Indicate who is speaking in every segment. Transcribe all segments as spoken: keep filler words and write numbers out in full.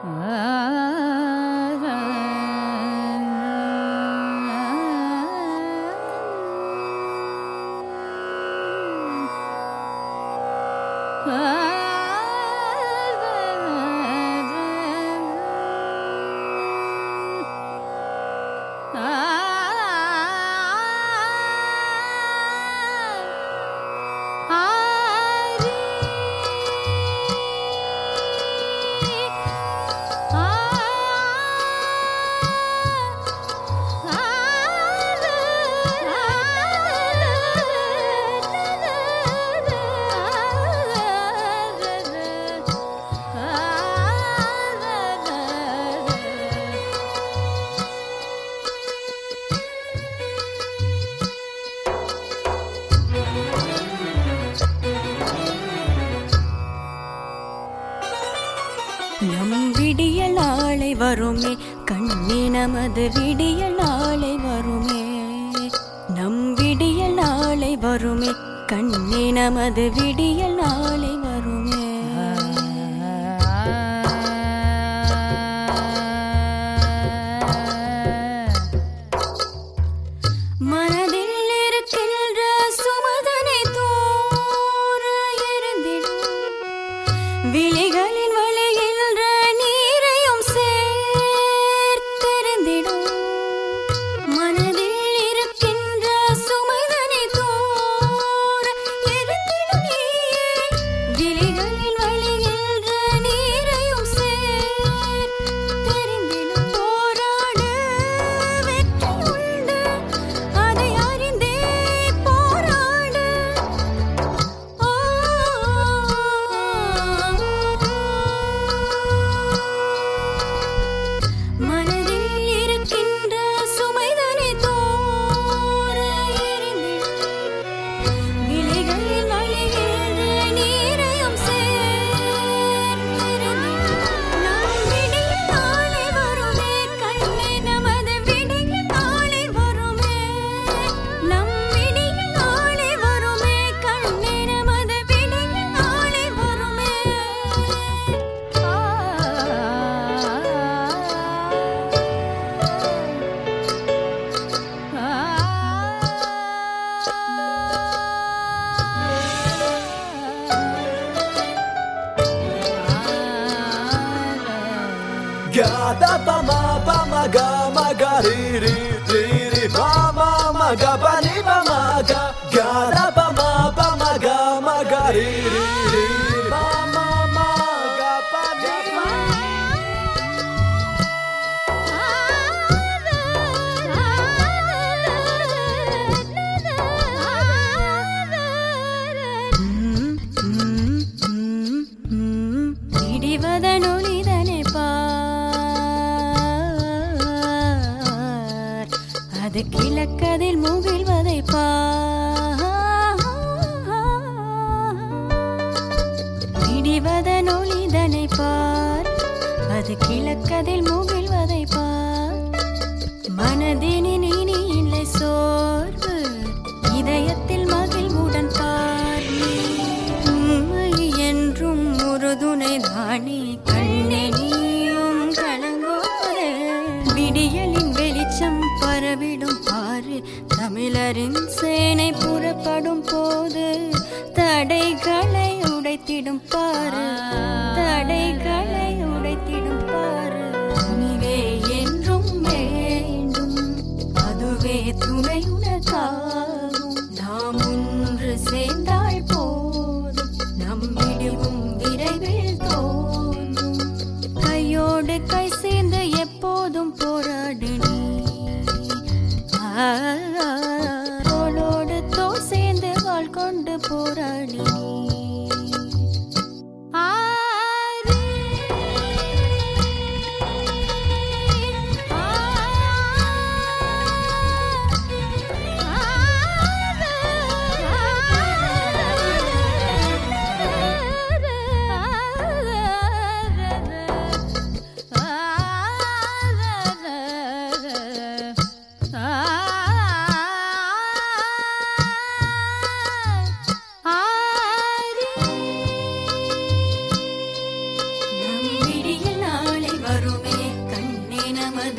Speaker 1: நம் விடியல் நாளை வருமே கண்ணே நமது விடியல் நாளை வருமே நம் விடியல் நாளை வருமே கண்ணே நமது விடியல் நாளை வருமே மனதில் இருக்கின்ற சுமதனை தூர இருந்திடும் விழிகளின் வழிகின்ற நீரையும் சேர்த்தெறிந்திடும் மனதில் இருக்கின்ற சுமதனை தூர இருந்திடும் நீயே விழிகளின் வழிகின்ற நீரையும் சேர்த்தெறிந்திடும் போராடு வெற்றி உண்டு அதை அறிந்தே போராடு மனதில் இருக்கின்ற சுமைதனை தோர எறிந்திடும் விழிகளில் வழிகின்ற நீரையும் சேர்த்தெறிந்திடும் நம் விடியல் நாளை வருமே கண்ணே நமது விடியல் நாளை வருமே நம் விடியல் நாளை வருமே கண்ணே நமது விடியல் நாளை வருமே
Speaker 2: Gada pa ma pa ma ga ma ga ri ri ri ri pa ma ma ga pa ni pa ma ga Gada pa ma pa ma ga ma ga ri ri ri pa ma ma ga pa ni pa
Speaker 1: இடிவதனொலிதனை பார் அது கிழக்கதில் முகிழ்வதை பார் இடிவதனொலிதனை பார் அது கிழக்கதில் முகிழ்வதை பார் மனதினில் இனி இல்லை சோர்வு இதயத்தில் மகிழ்வுடன் பார் நீ உண்மை என்றும் உறுதுணை தானே கண்ணே நீயும் கலங்கோதே விடியலின் வெளிச்சம் பரவிடும் பாரு தமிழரின் சேனை புறப்படும் போது தடைகளை உடைத்திடும் பாரு தடைகளை உடைத்திடும் பாரு துணிவே என்றும் வேண்டும் அதுவே துணையுனக்காகும் நாம் ஒன்று சேர்ந்தால் போதும் நம் விடிவும் விரைவில் தோன்றும் கையோடு கை சேர்ந்து எப்போதும் போராடு நீ தோளோடு தோள் சேர்ந்து வாழ் கொண்டு போராடு நீ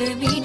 Speaker 1: விடியும்